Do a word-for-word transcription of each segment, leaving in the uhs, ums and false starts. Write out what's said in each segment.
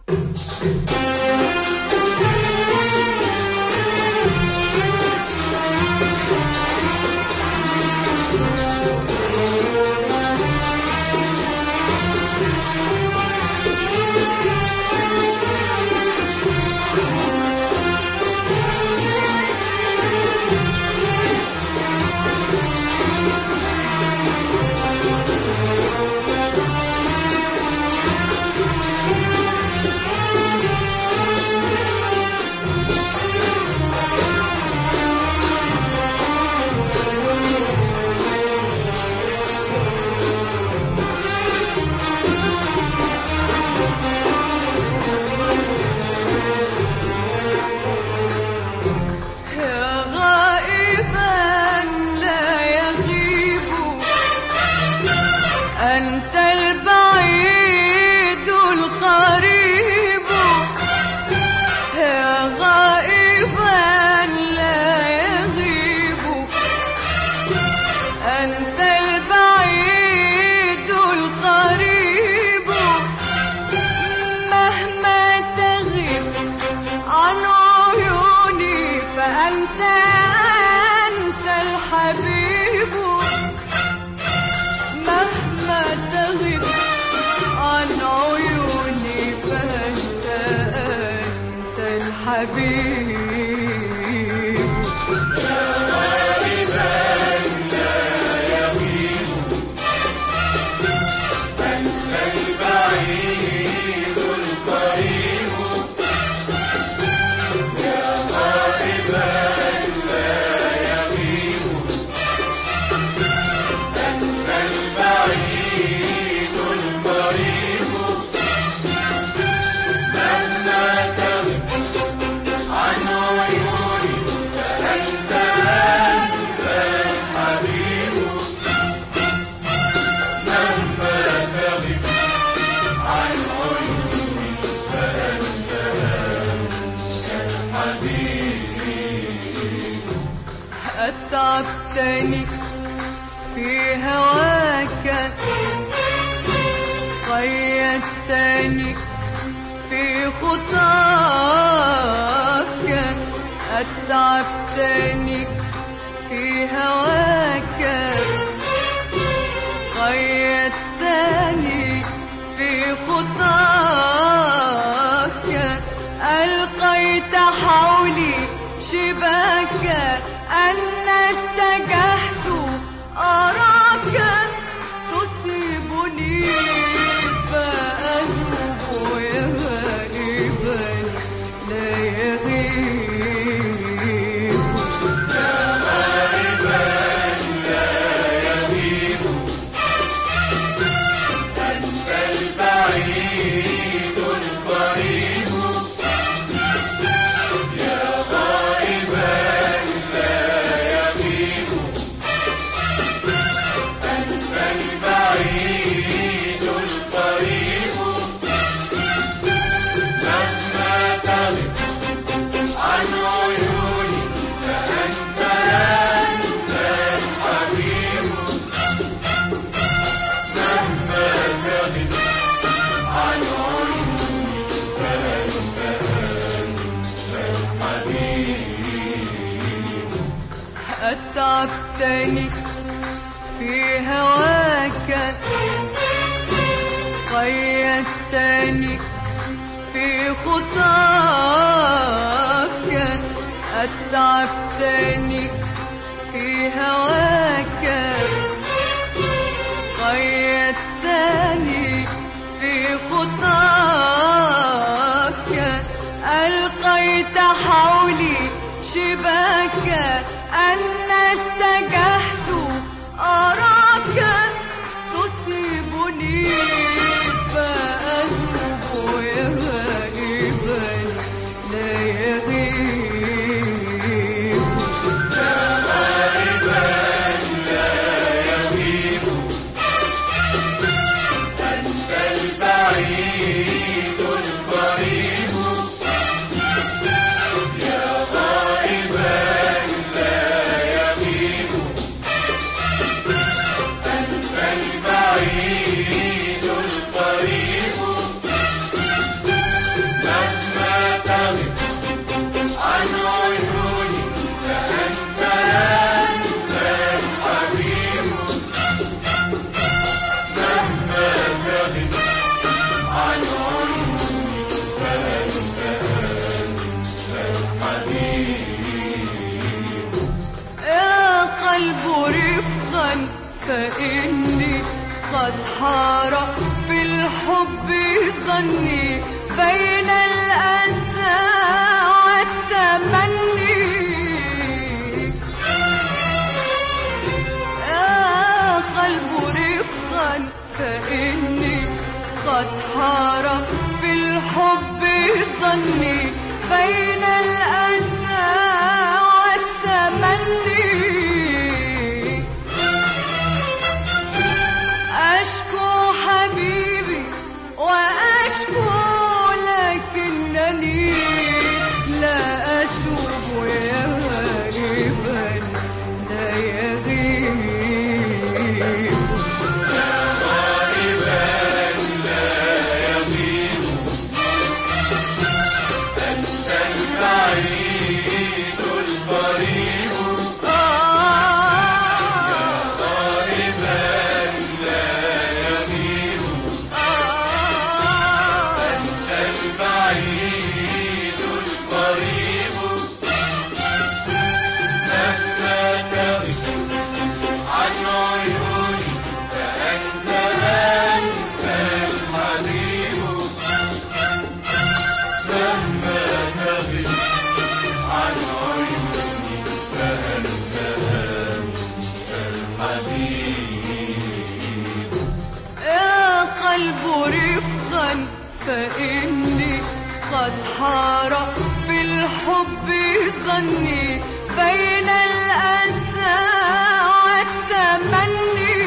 أتعبتني في هواك، قيدتني في خطاك. أتعبتني في هواك، قيدتني في خطاك. ألقيت حولي شباكا، أنا اتجهت أراك تصيبني فأذوب يا غائبا لا يغيب. يا غائبا لا يغيب، أنت البعيد القريب. يا غائبا أتعبتني في هواك، قيدتني في خطاك. أتعبتني في هواك، قيدتني في خطاك. ألقيت حولي شباكا، أنا اتجهت أراك تصيبني فأذوب يا غائبا لا يغيب. قلبه رفقا فإني قد حار في الحب ظني بين الأسى والتمني. يا قلبه رفقا فإني قد حار في الحب ظني بين الأسى والتمني. أشكو حبيبي وأشكو لكنني لا أتوب يا غريبا لا يغيب. فإني قد حار في الحب ظني بين الأسى والتمني.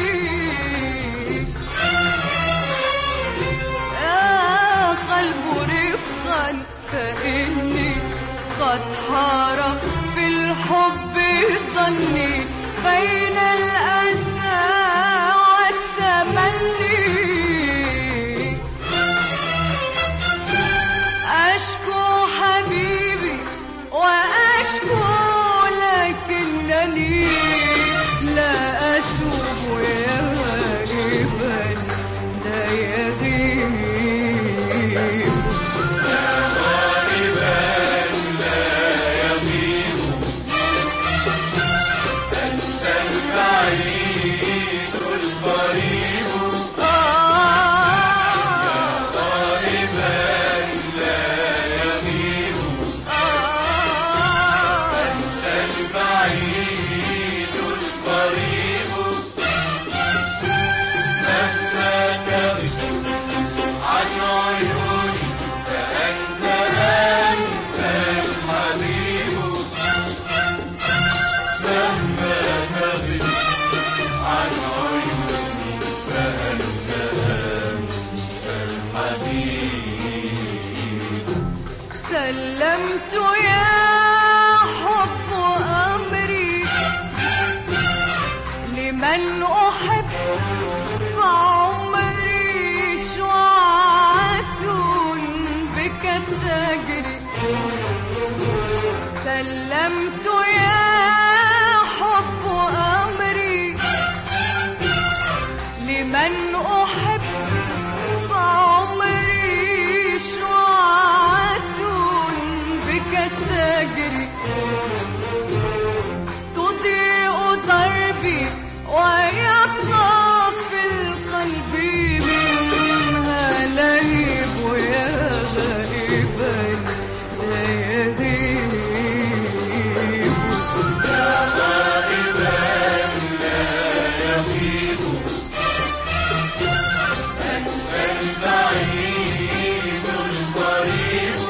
يا قلب رفقا فإني قد حار في الحب ظني بين الأسى والتمني. أشكو حبيبي وأشكو لكنني لا أتوب يا غريبا لا يغيب. يا غريبا لا يغيب أنت البعيد القريب. سلمت يا حب أمري لمن أحب فعمري شعاعة بك تجري. سلمت يا حب أمري لمن أحب فعمري شعاعة بك تجري. تضيء دربي ويبقى في القلب منها لهيب يا غريبا لا يغيب. يا غريبا لا يغيب أنت البعيد القريب.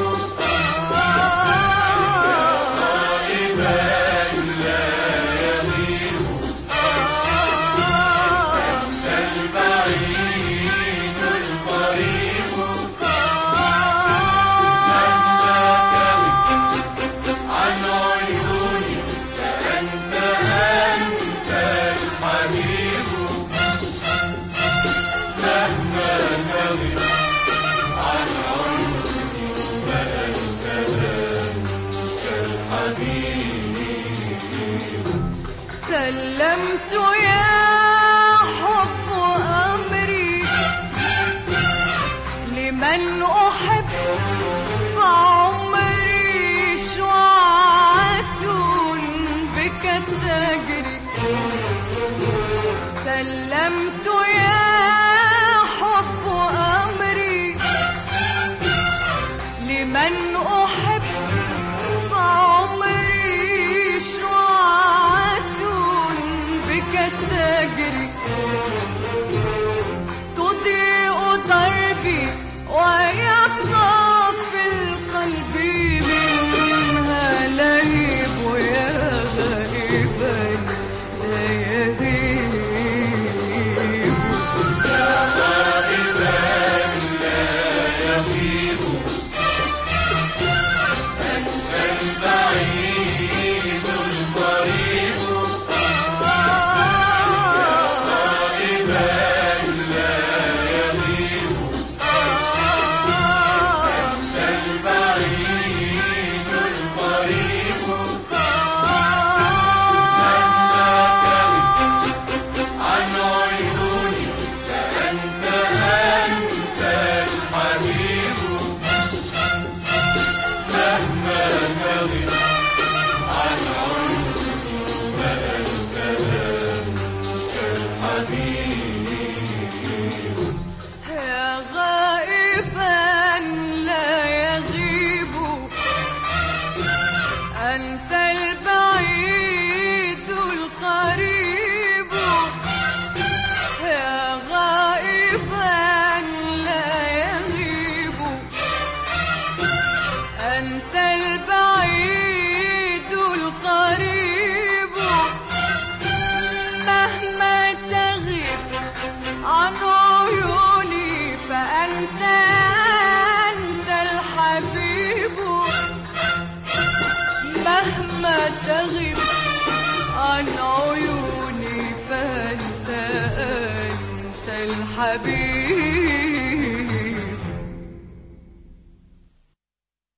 سلمت يا حب أمري لمن أحب فعمري شعاعة بك تجري. سلمت يا حب أمري لمن أحب فعمري شعاع بك تجري تضيء دربي ويبقى في القلب منها لهيب يا غائبا لا يغيب يا غائبا لا يغيب أنت البعيد القريب أنت البعيد القريب يا غائبا لا يغيب أنت البعيد القريب مهما تغيب عن عيوني فأنت أنت الحبيب مهما تغيب عن عيوني فأنت أنت الحبيب